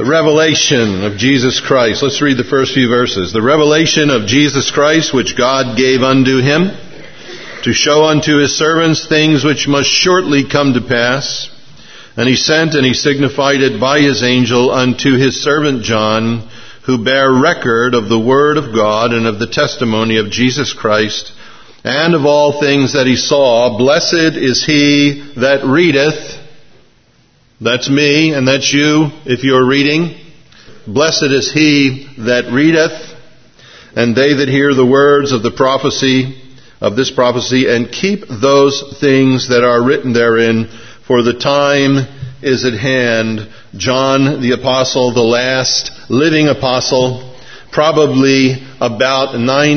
The revelation of Jesus Christ. Let's read the first few verses. The revelation of Jesus Christ, which God gave unto him, to show unto his servants things which must shortly come to pass. And he sent and he signified it by his angel unto his servant John, who bare record of the word of God and of the testimony of Jesus Christ, and of all things that he saw. Blessed is he that readeth. That's me, and that's you, if you're reading. Blessed is he that readeth, and they that hear the words of the prophecy, of this prophecy, and keep those things that are written therein, for the time is at hand. John the Apostle, the last living apostle, probably about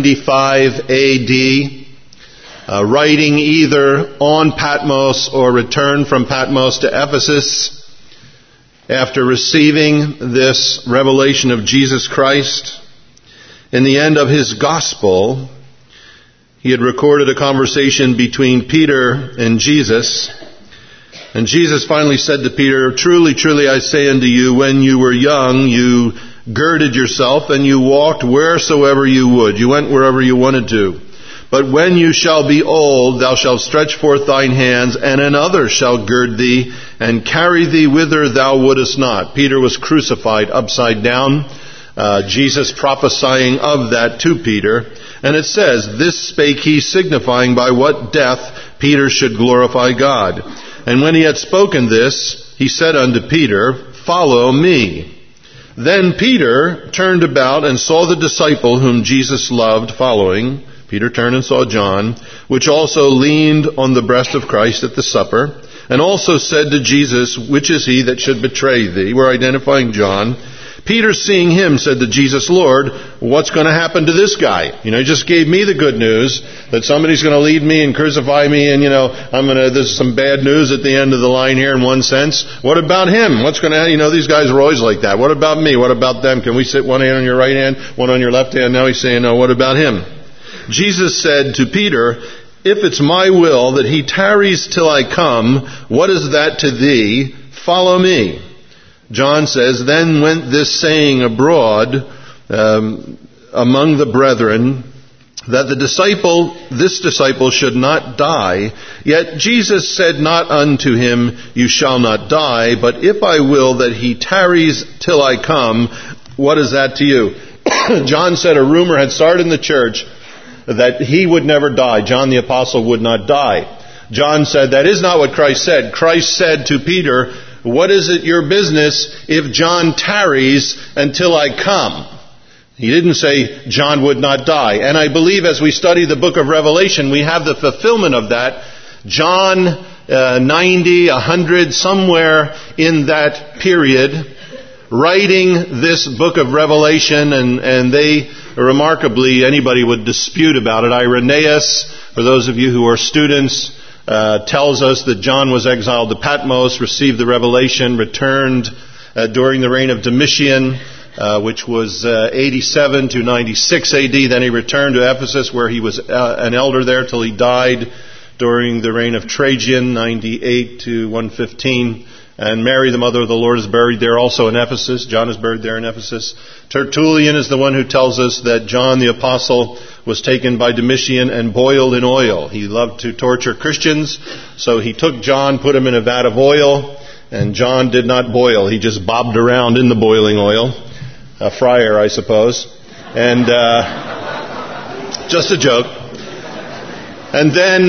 95 A.D., writing either on Patmos or returned from Patmos to Ephesus after receiving this revelation of Jesus Christ. In the end of his gospel, he had recorded a conversation between Peter and Jesus. And Jesus finally said to Peter, "Truly, truly, I say unto you, when you were young, you girded yourself and you walked wheresoever you would. You went wherever you wanted to. But when you shall be old, thou shalt stretch forth thine hands, and another shall gird thee, and carry thee whither thou wouldest not." Peter was crucified upside down. Jesus prophesying of that to Peter. And it says, "This spake he, signifying by what death Peter should glorify God. And when he had spoken this, he said unto Peter, Follow me. Then Peter turned about and saw the disciple whom Jesus loved following. Peter turned and saw John, which also leaned on the breast of Christ at the supper, and also said to Jesus, Which is he that should betray thee? We're identifying John. Peter, seeing him, said to Jesus, Lord, what's going to happen to this guy? He just gave me the good news that somebody's going to lead me and crucify me, and this is some bad news at the end of the line here in one sense. What about him? What's going to, these guys are always like that. What about me? What about them? Can we sit one hand on your right hand, one on your left hand? Now he's saying, no, what about him? Jesus said to Peter, If it's my will that he tarries till I come, what is that to thee? Follow me. John says, Then went this saying abroad among the brethren, that this disciple should not die. Yet Jesus said not unto him, You shall not die, but if I will that he tarries till I come, what is that to you? John said a rumor had started in the church that he would never die. John the Apostle would not die. John said, that is not what Christ said. Christ said to Peter, what is it your business if John tarries until I come? He didn't say John would not die. And I believe as we study the book of Revelation, we have the fulfillment of that. John 90, 100, somewhere in that period, writing this book of Revelation, and they remarkably, anybody would dispute about it. Irenaeus, for those of you who are students, tells us that John was exiled to Patmos, received the revelation, returned during the reign of Domitian, which was 87 to 96 AD. Then he returned to Ephesus, where he was an elder there till he died during the reign of Trajan, 98 to 115. And Mary, the mother of the Lord, is buried there also in Ephesus. John is buried there in Ephesus. Tertullian is the one who tells us that John the Apostle was taken by Domitian and boiled in oil. He loved to torture Christians, so he took John, put him in a vat of oil, and John did not boil. He just bobbed around in the boiling oil. A fryer, I suppose. And just a joke. And then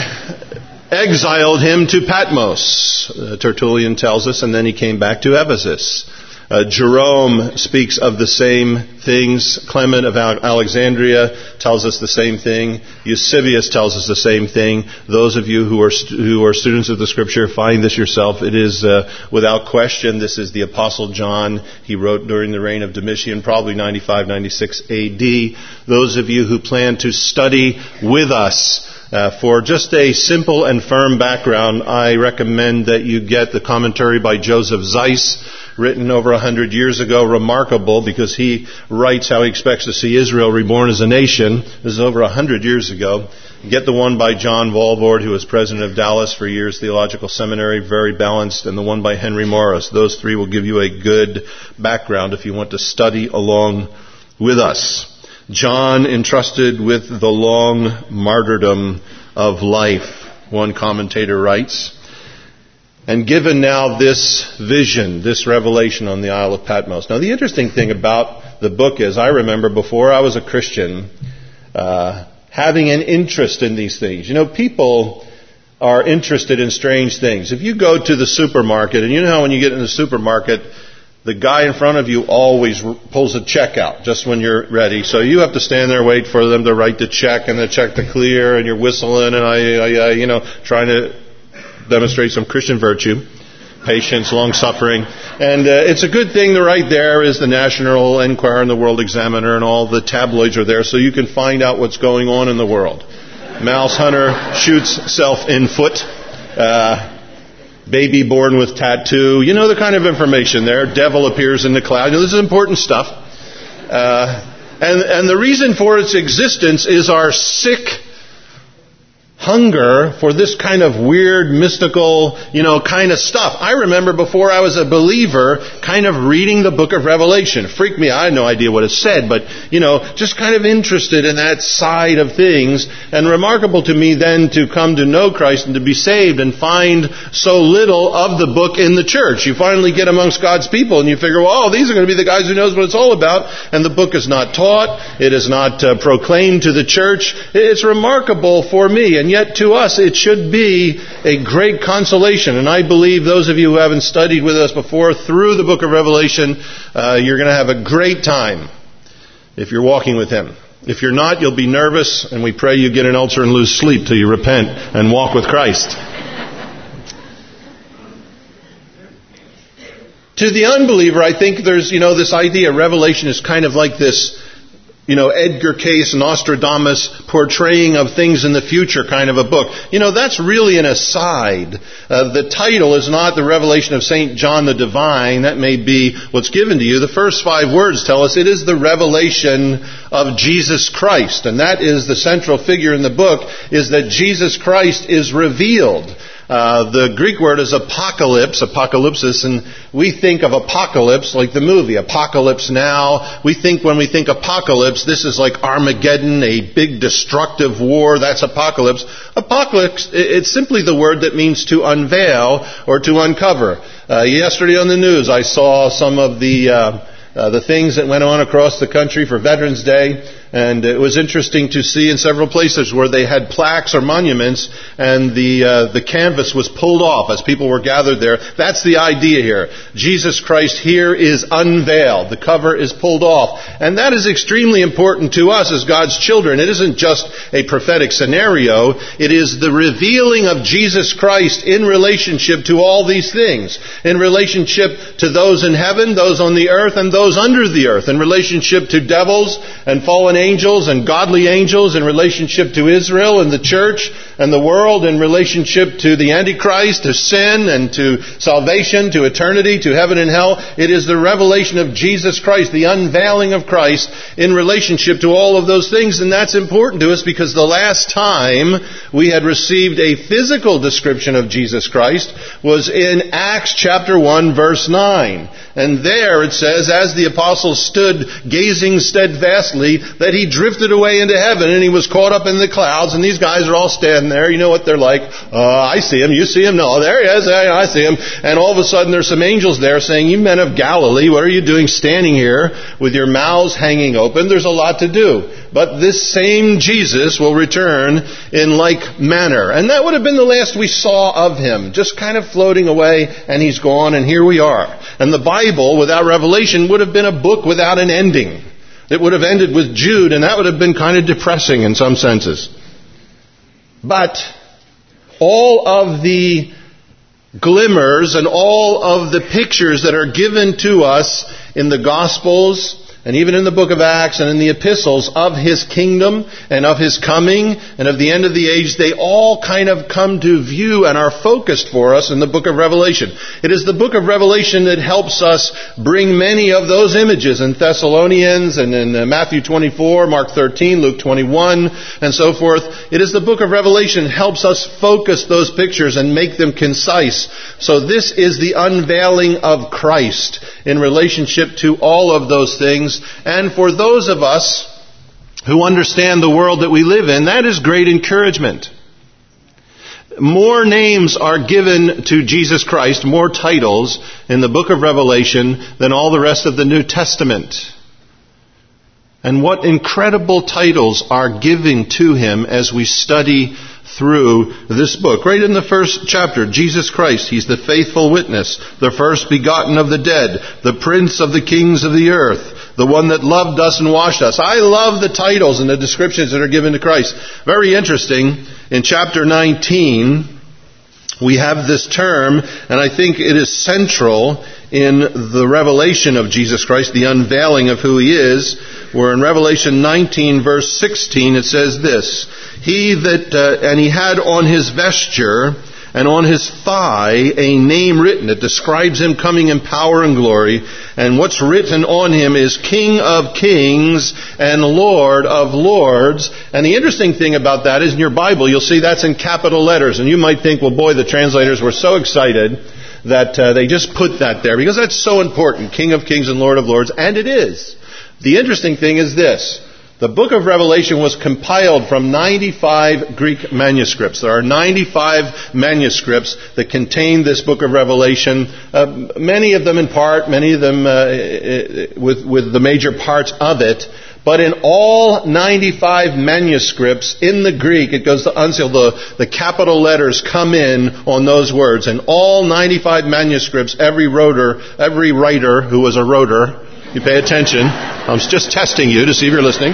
exiled him to Patmos, Tertullian tells us, and then he came back to Ephesus. Jerome speaks of the same things. Clement of Alexandria tells us the same thing. Eusebius tells us the same thing. Those of you who are students of the Scripture, find this yourself. It is without question, this is the Apostle John. He wrote during the reign of Domitian, probably 95, 96 AD. Those of you who plan to study with us For just a simple and firm background, I recommend that you get the commentary by Joseph Zeiss, written over 100 years ago, remarkable because he writes how he expects to see Israel reborn as a nation. This is over 100 years ago. Get the one by John Walvoord, who was president of Dallas for years, Theological Seminary, very balanced, and the one by Henry Morris. Those three will give you a good background if you want to study along with us. John entrusted with the long martyrdom of life, one commentator writes, and given now this vision, this revelation on the Isle of Patmos. Now the interesting thing about the book is, I remember before I was a Christian, having an interest in these things. You know, people are interested in strange things. If you go to the supermarket, and you know how when you get in the supermarket, the guy in front of you always pulls a check out just when you're ready. So you have to stand there, wait for them to write the check and the check to clear, and you're whistling and trying to demonstrate some Christian virtue, patience, long-suffering. And it's a good thing that right there is the National Enquirer and the World Examiner, and all the tabloids are there so you can find out what's going on in the world. Mouse hunter shoots self in foot. Baby born with tattoo. You know the kind of information there. Devil appears in the cloud. You know, this is important stuff. And the reason for its existence is our sick hunger for this kind of weird, mystical, kind of stuff. I remember before I was a believer, kind of reading the book of Revelation. It freaked me out. I had no idea what it said, but, just kind of interested in that side of things. And remarkable to me then to come to know Christ and to be saved and find so little of the book in the church. You finally get amongst God's people and you figure, well, these are going to be the guys who knows what it's all about. And the book is not taught. It is not proclaimed to the church. It's remarkable for me. And yet to us it should be a great consolation. And I believe those of you who haven't studied with us before through the book of Revelation, you're going to have a great time if you're walking with Him. If you're not, you'll be nervous, and we pray you get an ulcer and lose sleep till you repent and walk with Christ. To the unbeliever, I think there's, this idea, Revelation is kind of like this, Edgar Cayce, Nostradamus portraying of things in the future kind of a book. That's really an aside. The title is not the revelation of St. John the Divine. That may be what's given to you. The first 5 words tell us it is the revelation of Jesus Christ. And that is the central figure in the book, is that Jesus Christ is revealed. The Greek word is apocalypsis, and we think of apocalypse like the movie, Apocalypse Now. We think when we think apocalypse, this is like Armageddon, a big destructive war. That's apocalypse. Apocalypse, it's simply the word that means to unveil or to uncover. Yesterday on the news, I saw some of the things that went on across the country for Veterans Day. And it was interesting to see in several places where they had plaques or monuments and the canvas was pulled off as people were gathered there. That's the idea here. Jesus Christ here is unveiled. The cover is pulled off. And that is extremely important to us as God's children. It isn't just a prophetic scenario. It is the revealing of Jesus Christ in relationship to all these things. In relationship to those in heaven, those on the earth, and those under the earth. In relationship to devils and fallen angels and godly angels, in relationship to Israel and the church and the world, in relationship to the Antichrist, to sin and to salvation, to eternity, to heaven and hell. It is the revelation of Jesus Christ, the unveiling of Christ in relationship to all of those things. And that's important to us because the last time we had received a physical description of Jesus Christ was in Acts chapter 1 verse 9. And there it says, as the apostles stood gazing steadfastly, that he drifted away into heaven and he was caught up in the clouds. And these guys are all standing there. You know what they're like. I see him. You see him? No, there he is. I see him. And all of a sudden there's some angels there saying, you men of Galilee, what are you doing standing here with your mouths hanging open? There's a lot to do. But this same Jesus will return in like manner. And that would have been the last we saw of him. Just kind of floating away, and he's gone, and here we are. And the Bible, without revelation, would have been a book without an ending. It would have ended with Jude, and that would have been kind of depressing in some senses. But all of the glimmers and all of the pictures that are given to us in the Gospels and even in the book of Acts and in the epistles of His kingdom and of His coming and of the end of the age, they all kind of come to view and are focused for us in the book of Revelation. It is the book of Revelation that helps us bring many of those images in Thessalonians and in Matthew 24, Mark 13, Luke 21, and so forth. It is the book of Revelation that helps us focus those pictures and make them concise. So this is the unveiling of Christ in relationship to all of those things. And for those of us who understand the world that we live in, that is great encouragement. More names are given to Jesus Christ, more titles in the book of Revelation than all the rest of the New Testament. And what incredible titles are given to Him as we study through this book. Right in the first chapter, Jesus Christ, He's the faithful witness, the first begotten of the dead, the prince of the kings of the earth, the one that loved us and washed us. I love the titles and the descriptions that are given to Christ. Very interesting. In chapter 19, we have this term, and I think it is central in the revelation of Jesus Christ, the unveiling of who He is, where in Revelation 19, verse 16, it says this, and he had on his vesture and on his thigh a name written. It describes Him coming in power and glory. And what's written on Him is King of Kings and Lord of Lords. And the interesting thing about that is in your Bible, you'll see that's in capital letters. And you might think, well, boy, the translators were so excited that they just put that there, because that's so important. King of Kings and Lord of Lords. And it is. The interesting thing is this. The book of Revelation was compiled from 95 Greek manuscripts. There are 95 manuscripts that contain this book of Revelation, many of them in part, many of them with the major parts of it. But in all 95 manuscripts, in the Greek, it goes to unseal, the capital letters come in on those words. In all 95 manuscripts, every writer who was a writer, you pay attention. I was just testing you to see if you're listening.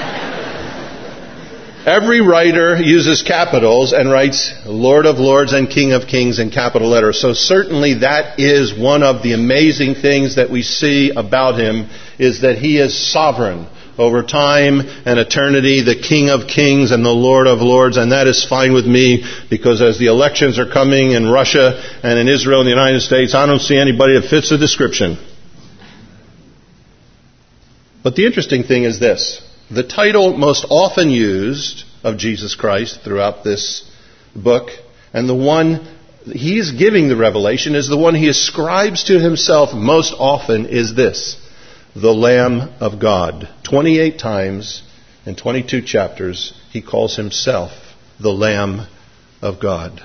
Every writer uses capitals and writes Lord of Lords and King of Kings in capital letters. So certainly that is one of the amazing things that we see about Him, is that He is sovereign over time and eternity, the King of Kings and the Lord of Lords. And that is fine with me, because as the elections are coming in Russia and in Israel and the United States, I don't see anybody that fits the description. But the interesting thing is this. The title most often used of Jesus Christ throughout this book, and the one He's giving the revelation, is the one He ascribes to Himself most often, is this: the Lamb of God. 28 times in 22 chapters, He calls Himself the Lamb of God.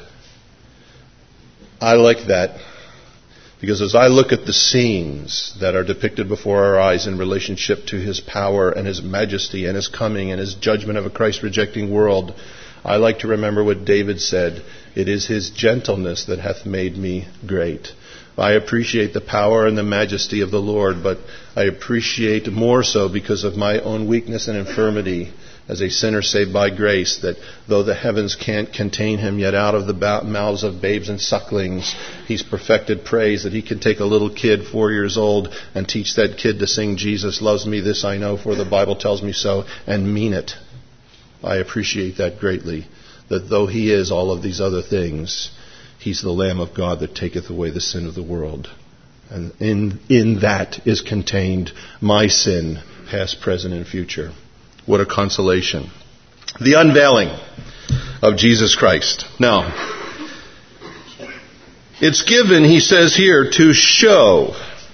I like that, because as I look at the scenes that are depicted before our eyes in relationship to His power and His majesty and His coming and His judgment of a Christ-rejecting world, I like to remember what David said, "It is His gentleness that hath made me great." I appreciate the power and the majesty of the Lord, but I appreciate more so because of my own weakness and infirmity as a sinner saved by grace, that though the heavens can't contain Him, yet out of the mouths of babes and sucklings He's perfected praise, that He can take a little kid 4 years old and teach that kid to sing "Jesus loves me, this I know, for the Bible tells me so," and mean it. I appreciate that greatly, that though He is all of these other things, He's the Lamb of God that taketh away the sin of the world. And in that is contained my sin, past, present, and future. What a consolation. The unveiling of Jesus Christ. Now, it's given, he says here, to show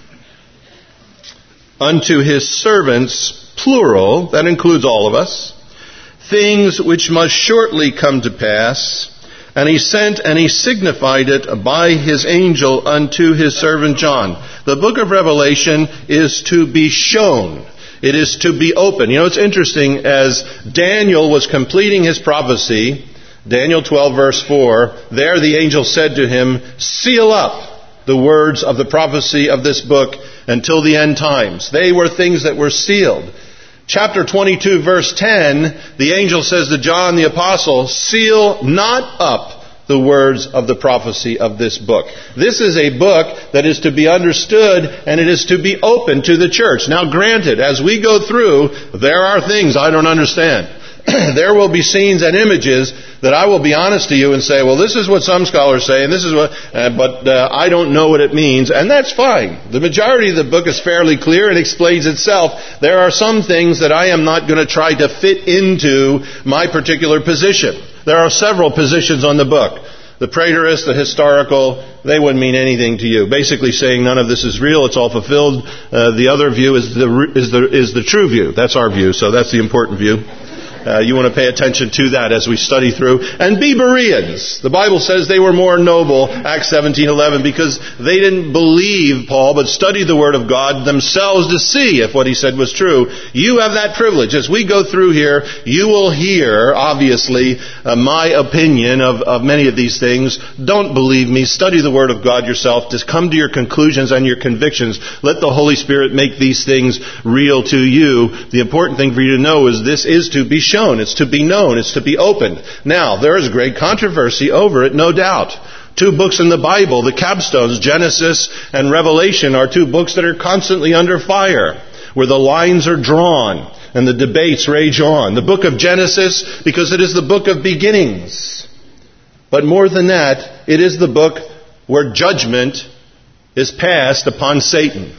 unto His servants, plural, that includes all of us, things which must shortly come to pass. And He sent and He signified it by His angel unto His servant John. The book of Revelation is to be shown. It is to be open. You know, it's interesting, as Daniel was completing his prophecy, Daniel 12 verse 4, there the angel said to him, "Seal up the words of the prophecy of this book until the end times." They were things that were sealed. Chapter 22 verse 10, the angel says to John the apostle, "Seal not up the words of the prophecy of this book. This is a book that is to be understood, and it is to be open to the church. Now granted, as we go through, there are things I don't understand. There will be scenes and images that I will be honest to you and say, well, this is what some scholars say, and this is what, but I don't know what it means, and that's fine. The majority of the book is fairly clear and explains itself. There are some things that I am not going to try to fit into my particular position. There are several positions on the book. The preterist, the historical, they wouldn't mean anything to you. Basically saying none of this is real, it's all fulfilled. The other view is the true view. That's our view, so that's the important view. You want to pay attention to that as we study through. And be Bereans. The Bible says they were more noble, Acts 17:11, because they didn't believe Paul, but studied the Word of God themselves to see if what he said was true. You have that privilege. As we go through here, you will hear, obviously, my opinion of many of these things. Don't believe me. Study the Word of God yourself. Just come to your conclusions and your convictions. Let the Holy Spirit make these things real to you. The important thing for you to know is this is to be shown. It's to be known. It's to be opened. Now, there is great controversy over it, no doubt. Two books in the Bible, the capstones, Genesis and Revelation, are two books that are constantly under fire, where the lines are drawn and the debates rage on. The book of Genesis, because it is the book of beginnings. But more than that, it is the book where judgment is passed upon Satan.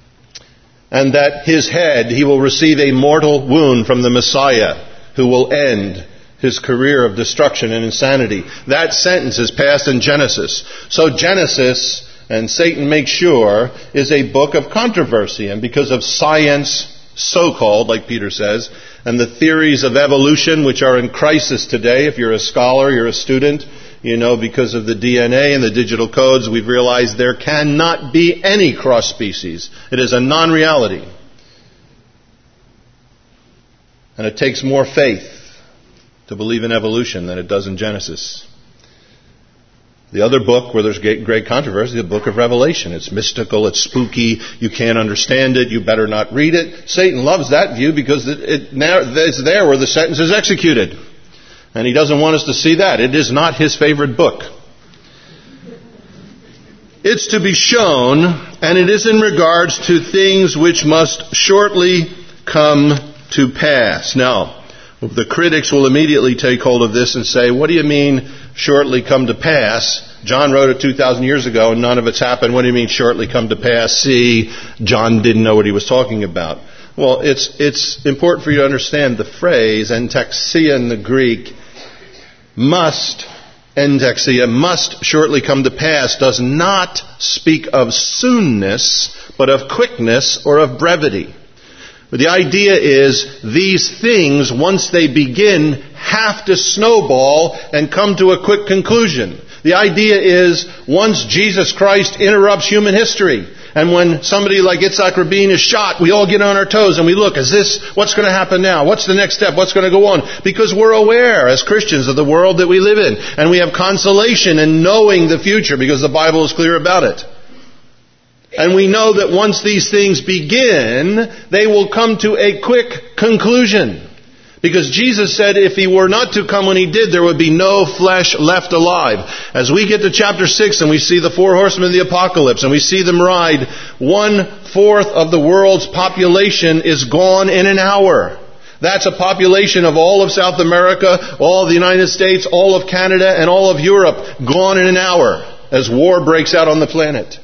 And that his head, he will receive a mortal wound from the Messiah, who will end his career of destruction and insanity. That sentence is passed in Genesis. So Genesis, and Satan makes sure, is a book of controversy. And because of science, so-called, like Peter says, and the theories of evolution, which are in crisis today, if you're a scholar, you're a student, you know, because of the DNA and the digital codes, we've realized there cannot be any cross-species. It is a non-reality. And it takes more faith to believe in evolution than it does in Genesis. The other book where there's great controversy is the book of Revelation. It's mystical, it's spooky, you can't understand it, you better not read it. Satan loves that view because it's there where the sentence is executed. And he doesn't want us to see that. It is not his favorite book. It's to be shown, and it is in regards to things which must shortly come to pass. Now, the critics will immediately take hold of this and say, what do you mean shortly come to pass? John wrote it 2,000 years ago and none of it's happened. What do you mean shortly come to pass? See, John didn't know what he was talking about. Well, it's important for you to understand the phrase entexia in the Greek, entexia, must shortly come to pass, does not speak of soonness, but of quickness or of brevity. But the idea is these things, once they begin, have to snowball and come to a quick conclusion. The idea is once Jesus Christ interrupts human history, and when somebody like Yitzhak Rabin is shot, we all get on our toes and we look, what's going to happen now? What's the next step? What's going to go on? Because we're aware as Christians of the world that we live in. And we have consolation in knowing the future because the Bible is clear about it. And we know that once these things begin, they will come to a quick conclusion. Because Jesus said if he were not to come when he did, there would be no flesh left alive. As we get to chapter 6 and we see the four horsemen of the apocalypse and we see them ride, 1/4 of the world's population is gone in an hour. That's a population of all of South America, all of the United States, all of Canada, and all of Europe gone in an hour as war breaks out on the planet.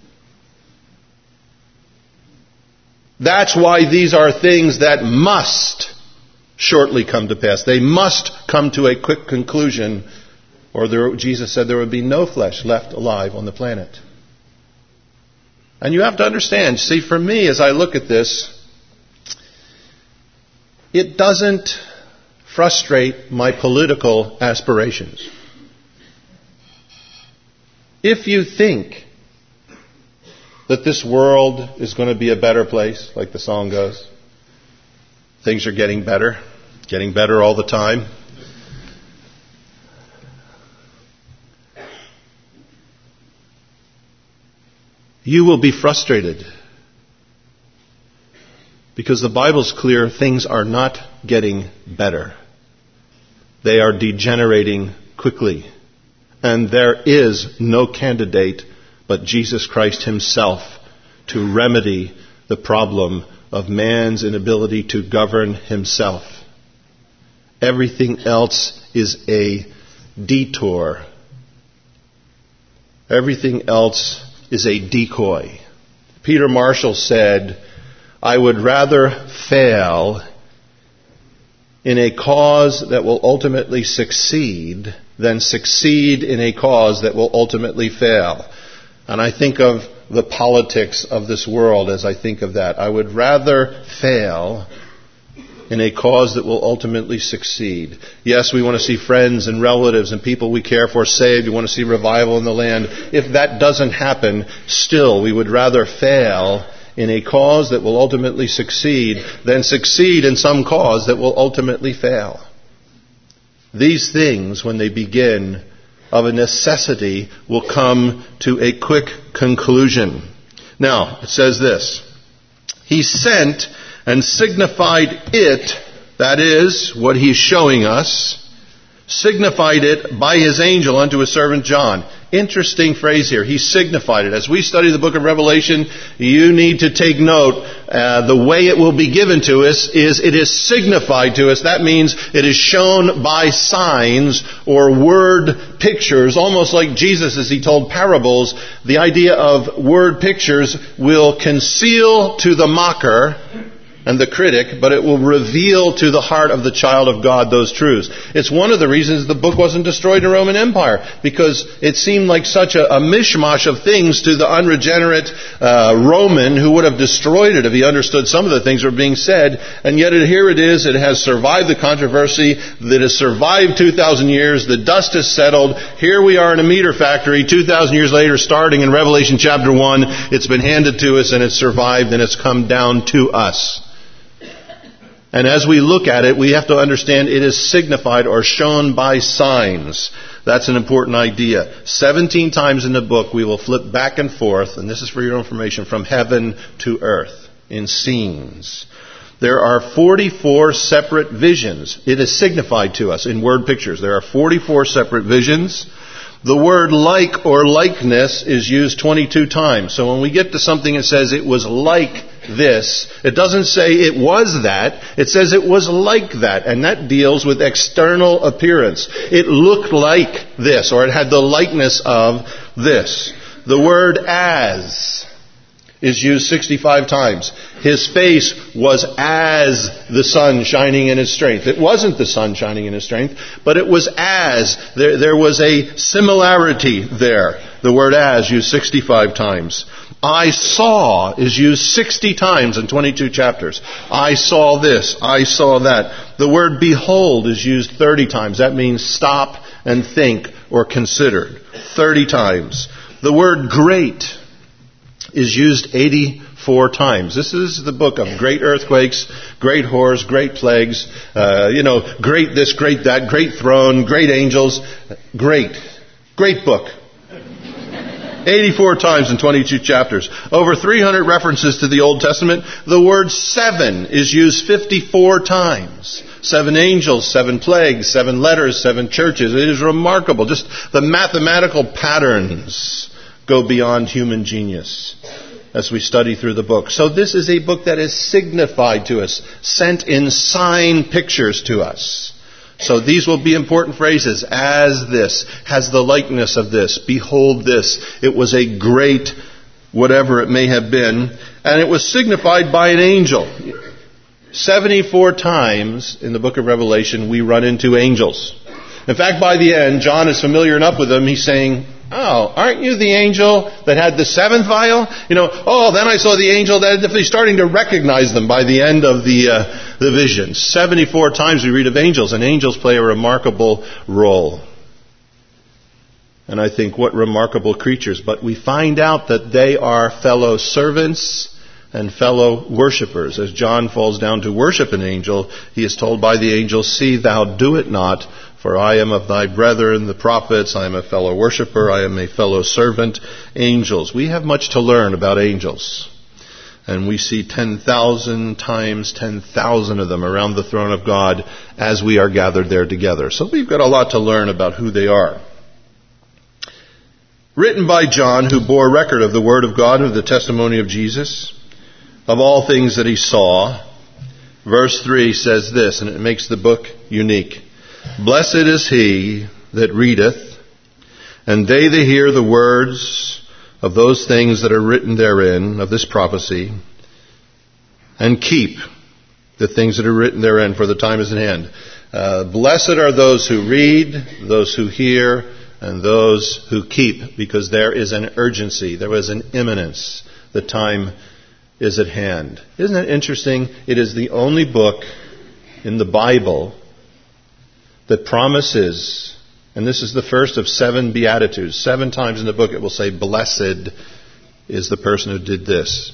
That's why these are things that must shortly come to pass. They must come to a quick conclusion, or Jesus said there would be no flesh left alive on the planet. And you have to understand, see, for me, as I look at this, it doesn't frustrate my political aspirations. If you think that this world is going to be a better place, like the song goes, things are getting better all the time. You will be frustrated. Because the Bible's clear, things are not getting better. They are degenerating quickly. And there is no candidate but Jesus Christ himself to remedy the problem of man's inability to govern himself. Everything else is a detour. Everything else is a decoy. Peter Marshall said, I would rather fail in a cause that will ultimately succeed than succeed in a cause that will ultimately fail. And I think of the politics of this world as I think of that. I would rather fail in a cause that will ultimately succeed. Yes, we want to see friends and relatives and people we care for saved. We want to see revival in the land. If that doesn't happen, still we would rather fail in a cause that will ultimately succeed than succeed in some cause that will ultimately fail. These things, when they begin, of a necessity, will come to a quick conclusion. Now, it says this, He sent and signified it, that is, what He's showing us, signified it by His angel unto His servant John. Interesting phrase here. He signified it. As we study the book of Revelation, you need to take note. The way it will be given to us is it is signified to us. That means it is shown by signs or word pictures, almost like Jesus as He told parables. The idea of word pictures will conceal to the mocker and the critic, but it will reveal to the heart of the child of God those truths. It's one of the reasons the book wasn't destroyed in the Roman Empire, because it seemed like such a mishmash of things to the unregenerate Roman who would have destroyed it if he understood some of the things that were being said. And yet here it is. It has survived the controversy. That has survived 2,000 years. The dust has settled. Here we are in a meter factory 2,000 years later, starting in Revelation chapter 1. It's been handed to us and it's survived and it's come down to us. And as we look at it, we have to understand it is signified or shown by signs. That's an important idea. 17 times in the book we will flip back and forth, and this is for your information, from heaven to earth in scenes. There are 44 separate visions. It is signified to us in word pictures. There are 44 separate visions. The word like or likeness is used 22 times. So when we get to something that says it was like this, it doesn't say it was that. It says it was like that. And that deals with external appearance. It looked like this, or it had the likeness of this. The word as is used 65 times. His face was as the sun shining in his strength. It wasn't the sun shining in his strength, but it was as. There was a similarity there. The word as used 65 times. I saw is used 60 times in 22 chapters. I saw this. I saw that. The word behold is used 30 times. That means stop and think or consider. 30 times. The word great is used 84 times. This is the book of great earthquakes, great horrors, great plagues, great this, great that, great throne, great angels. Great book. 84 times in 22 chapters. Over 300 references to the Old Testament. The word seven is used 54 times. 7 angels, 7 plagues, 7 letters, 7 churches. It is remarkable. Just the mathematical patterns go beyond human genius as we study through the book. So this is a book that is signified to us, sent in sign pictures to us. So these will be important phrases. As this, has the likeness of this, behold this. It was a great whatever it may have been, and it was signified by an angel. 74 times in the book of Revelation we run into angels. In fact, by the end, John is familiar enough with them, he's saying, oh, aren't you the angel that had the 7th vial? Then I saw the angel that he's starting to recognize them by the end of the vision. 74 times we read of angels, and angels play a remarkable role. And I think what remarkable creatures. But we find out that they are fellow servants and fellow worshippers. As John falls down to worship an angel, he is told by the angel, see thou do it not, for I am of thy brethren, the prophets. I am a fellow worshipper. I am a fellow servant. Angels. We have much to learn about angels. And we see 10,000 times 10,000 of them around the throne of God as we are gathered there together. So we've got a lot to learn about who they are. written by John, who bore record of the word of God and of the testimony of Jesus, of all things that he saw. Verse 3 says this, and it makes the book unique. Blessed is he that readeth, and they that hear the words of those things that are written therein, of this prophecy, and keep the things that are written therein, for the time is at hand. Blessed are those who read, those who hear, and those who keep, because there is an urgency, there is an imminence. The time is at hand. Isn't it interesting? It is the only book in the Bible that promises, and this is the first of 7 Beatitudes. 7 times in the book it will say, blessed is the person who did this.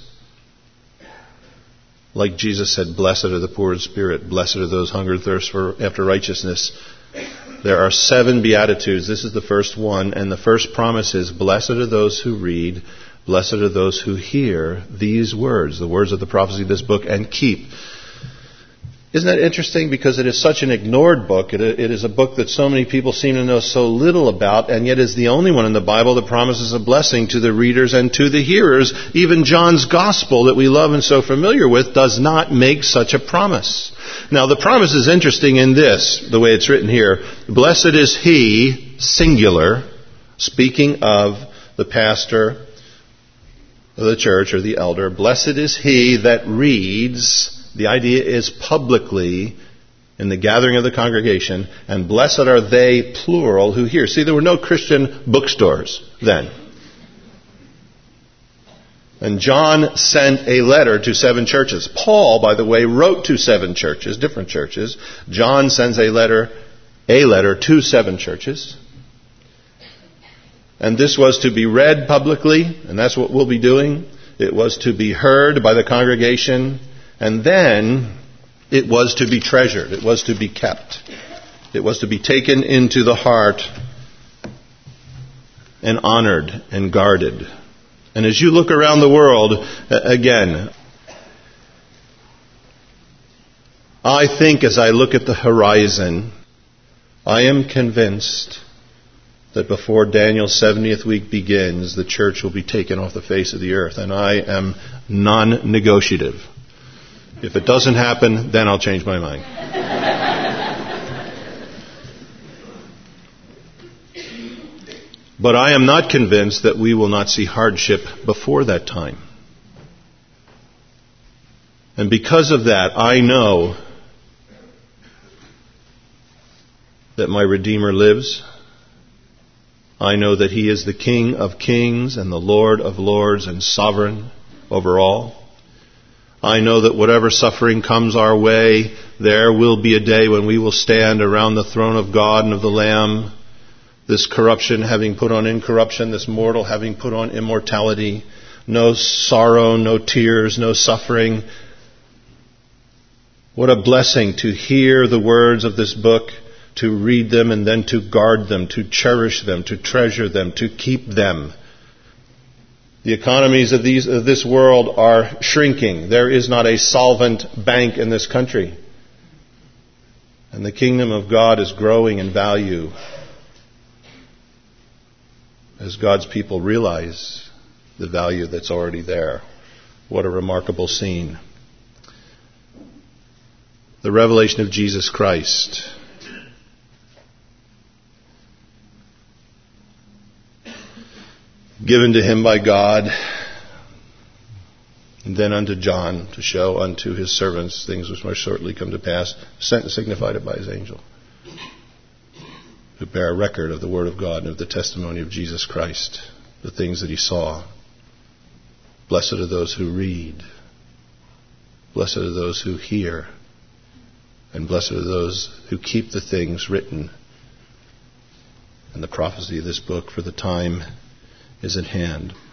Like Jesus said, blessed are the poor in spirit, blessed are those hunger and thirst after righteousness. There are 7 Beatitudes. This is the first one, and the first promise is, blessed are those who read, blessed are those who hear these words, the words of the prophecy of this book, and keep. Isn't that interesting? Because it is such an ignored book. It is a book that so many people seem to know so little about, and yet is the only one in the Bible that promises a blessing to the readers and to the hearers. Even John's Gospel that we love and so familiar with does not make such a promise. Now, the promise is interesting in this, the way it's written here. Blessed is he, singular, speaking of the pastor of the church or the elder. Blessed is he that reads. The idea is publicly in the gathering of the congregation. And blessed are they, plural, who hear. See, there were no Christian bookstores then. And John sent a letter to 7 churches. Paul, by the way, wrote to 7 churches, different churches. John sends a letter to 7 churches. And this was to be read publicly, and that's what we'll be doing. It was to be heard by the congregation, and then it was to be treasured. It was to be kept. It was to be taken into the heart and honored and guarded. And as you look around the world, again, I think as I look at the horizon, I am convinced that before Daniel's 70th week begins, the church will be taken off the face of the earth. And I am non-negotiative. If it doesn't happen, then I'll change my mind. But I am not convinced that we will not see hardship before that time. And because of that, I know that my Redeemer lives. I know that he is the King of kings and the Lord of lords and sovereign over all. I know that whatever suffering comes our way, there will be a day when we will stand around the throne of God and of the Lamb, this corruption having put on incorruption, this mortal having put on immortality, no sorrow, no tears, no suffering. What a blessing to hear the words of this book, to read them and then to guard them, to cherish them, to treasure them, to keep them. The economies of this world are shrinking. There is not a solvent bank in this country. And the kingdom of God is growing in value as God's people realize the value that's already there. What a remarkable scene. The revelation of Jesus Christ. Given to him by God, and then unto John to show unto his servants things which must shortly come to pass, sent and signified it by his angel, to bear record of the word of God and of the testimony of Jesus Christ, the things that he saw. Blessed are those who read, blessed are those who hear, and blessed are those who keep the things written in the prophecy of this book, for the time is at hand.